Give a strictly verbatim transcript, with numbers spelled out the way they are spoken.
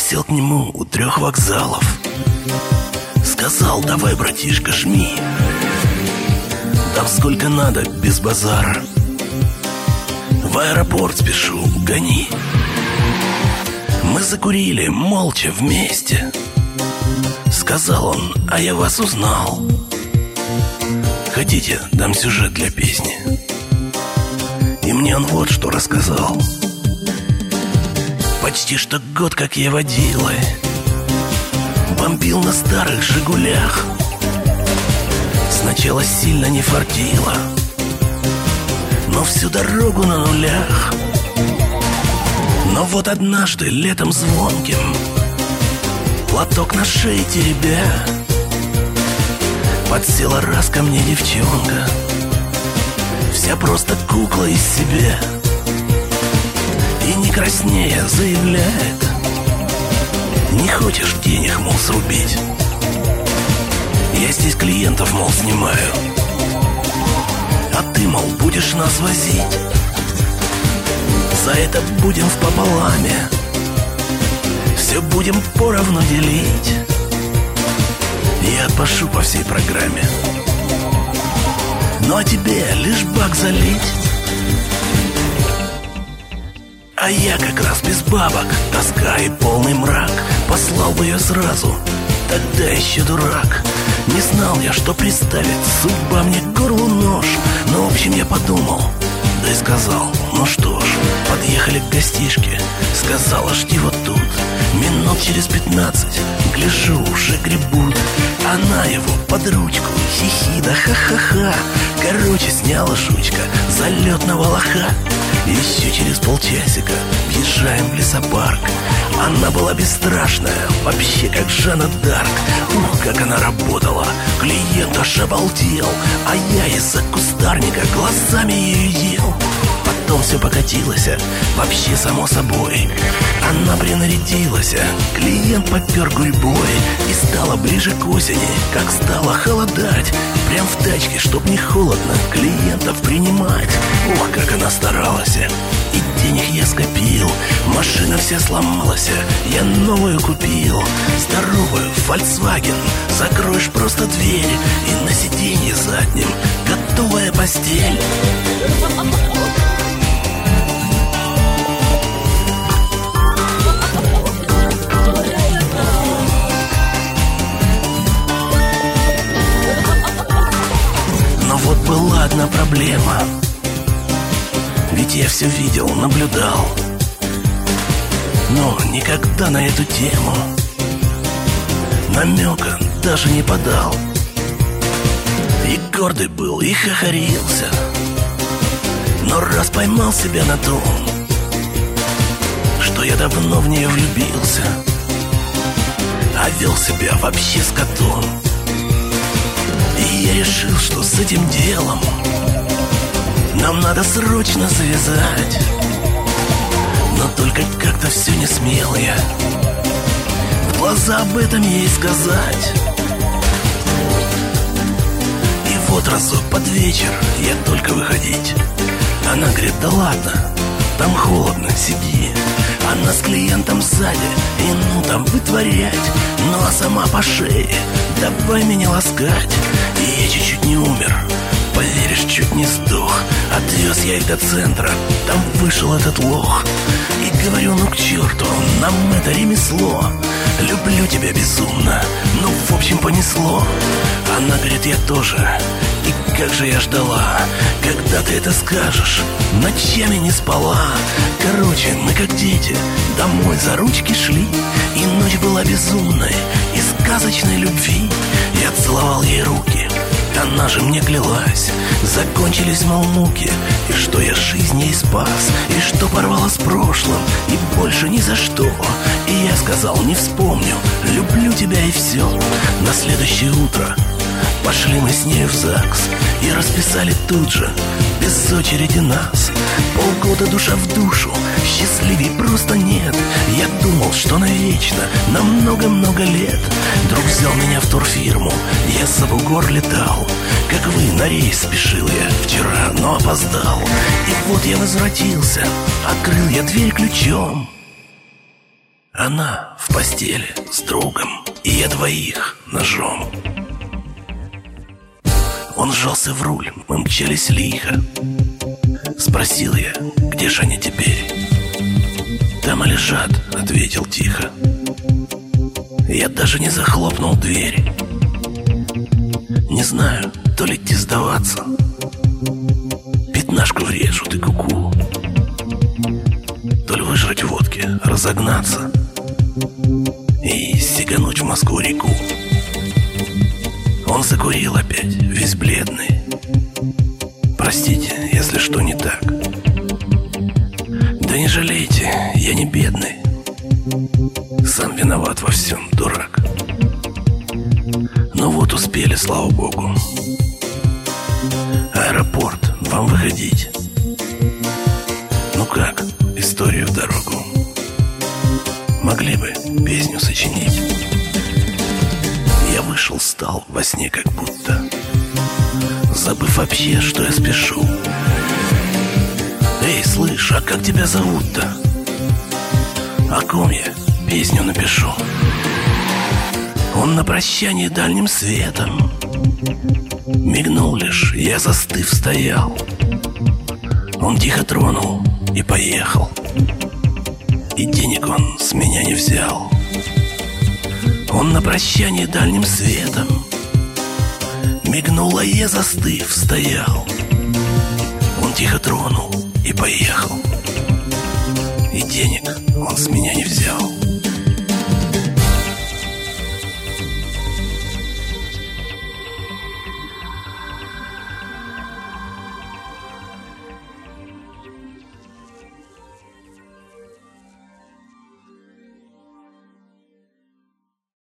сел к нему у трех вокзалов. Сказал: давай, братишка, жми. Дам сколько надо, без базара. В аэропорт спешу, гони. Мы закурили молча вместе. Сказал он: а я вас узнал. Хотите, дам сюжет для песни? И мне он вот что рассказал. Почти что год, как я водилой бомбил на старых «Жигулях». Сначала сильно не фартило, но всю дорогу на нулях. Но вот однажды летом звонким, платок на шее теребя, подсела раз ко мне девчонка, вся просто кукла из себя. И не краснея заявляет: не хочешь денег, мол, срубить? Я здесь клиентов, мол, снимаю, а ты, мол, будешь нас возить. За это будем впополаме, все будем поровну делить. Я отпашу по всей программе, ну а тебе лишь бак залить. А я как раз без бабок, тоска и полный мрак. Послал бы ее сразу, тогда еще дурак. Не знал я, что приставит судьба мне к горлу нож. Но в общем я подумал, да и сказал: ну что ж. Подъехали к гостишке, сказала: жди вот тут. Минут через пятнадцать, гляжу, уже гребут. Она его под ручку, хихи да ха-ха-ха. Короче, сняла жучка залетного лоха. Еще через полчасика въезжаем в лесопарк. Она была бесстрашная, вообще как Жанна Дарк. Ух, как она работала, клиент аж обалдел. А я из-за кустарника глазами ее ел. Потом все покатилось, вообще само собой. Она принарядилась, клиент попер гурьбой. И стало ближе к осени, как стало холодать. Прям в тачке, чтоб не холодно, клиентов принимать. Ух, как она старалась, и денег я скопил. Машина вся сломалась, я новую купил. Здоровую, Volkswagen, закроешь просто дверь, и на сиденье заднем готовая постель. Но вот была одна проблема, ведь я все видел, наблюдал, но никогда на эту тему намека даже не подал. И гордый был, и хохорился, но раз поймал себя на том, что я давно в нее влюбился, а вел себя вообще с котом. И я решил, что с этим делом нам надо срочно завязать. Но только как-то все не смел я в глаза об этом ей сказать. И вот разок под вечер я только выходить. Она говорит: да ладно, там холодно, сиди. Она с клиентом сзади, и ну там вытворять. Ну а сама по шее, давай меня ласкать. И я чуть-чуть не умер, поверишь, чуть не сдох. Отвез я их до центра, там вышел этот лох. И говорю: ну к черту, нам это ремесло. Люблю тебя безумно, ну в общем понесло. Она говорит: я тоже. И как же я ждала, когда ты это скажешь. Ночами не спала. Короче, мы как дети домой за ручки шли. И ночь была безумной и сказочной любви. Я целовал ей руки, она же мне клялась. Закончились, мол, муки, и что я жизнь ей спас, и что порвала с прошлым, и больше ни за что. И я сказал: не вспомню, люблю тебя и все. На следующее утро пошли мы с нею в ЗАГС и расписали тут же, без очереди нас. Полгода душа в душу, счастливей просто нет. Я думал, что навечно, на много-много лет. Друг взял меня в турфирму, я за бугор летал. Как вы, на рейс спешил я вчера, но опоздал. И вот я возвратился, открыл я дверь ключом. Она в постели с другом, и я двоих ножом. Он сжался в руль, мы мчались лихо. Спросил я, где же они теперь? Там и лежат, ответил тихо. Я даже не захлопнул дверь. Не знаю, то ли идти сдаваться, пятнашку врежут и куку, то ли выжрать водки, разогнаться и сигануть в Москву-реку. Он закурил опять, весь бледный. Простите, если что не так. Да не жалейте, я не бедный. Сам виноват во всем, дурак. Ну вот успели, слава богу. Аэропорт, вам выходить. Ну как, историю в дорогу. Могли бы песню сочинить. Я вышел, стал во сне как будто, забыв вообще, что я спешу. Эй, слышь, а как тебя зовут-то? О ком я песню напишу? Он на прощание дальним светом мигнул лишь, я застыв стоял. Он тихо тронул и поехал, и денег он с меня не взял. Он на прощание дальним светом мигнул, а я застыв стоял. Он тихо тронул и поехал, и денег он с меня не взял.